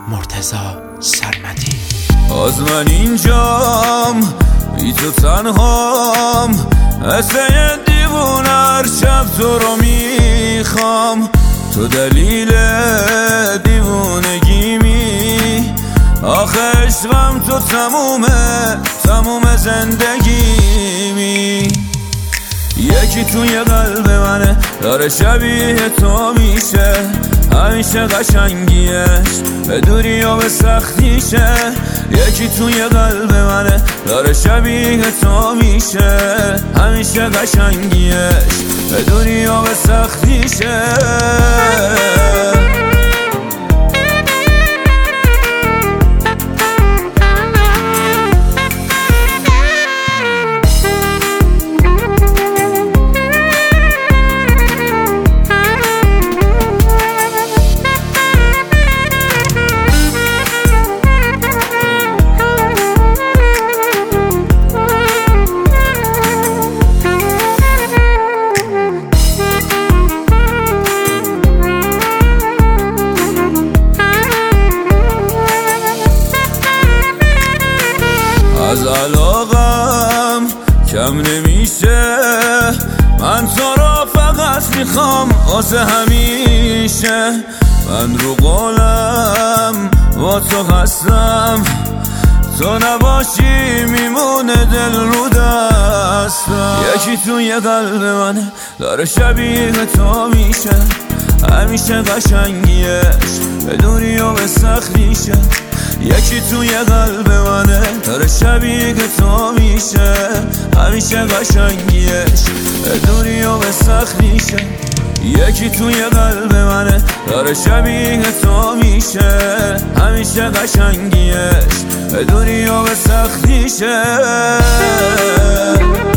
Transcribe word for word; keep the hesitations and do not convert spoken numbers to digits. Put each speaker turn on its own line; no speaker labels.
مرتضی سرمدی.
از من اینجام بی تو تنهام، مثل یه دیوونه هر شب تو رو میخوام. تو دلیل دیوونگیمی، آخه عشقم تو تمومه تموم زندگیمی. یکی توی قلب منه داره شبیه تو میشه، همیشه قشنگیش به دوری و به سختیشه. یکی توی قلب منه داره شبیه تو میشه، همیشه قشنگیش به دوری و به سختیشه. از علاقم کم نمیشه، من تو را فقط میخوام واسه همیشه. من رو قولم با تو هستم، تو نباشی میمونه دل رو دستم. یکی توی قلب منه داره شبیه تو میشه، همیشه قشنگیش به دوری و به سختیشه. یکی توی قلب منه داره شبیه تو میشه، همیشه قشنگیش به دوری و به سختیشه. یکی توی قلب منه داره شبیه تو میشه، همیشه قشنگیش به دوری و به سختیشه.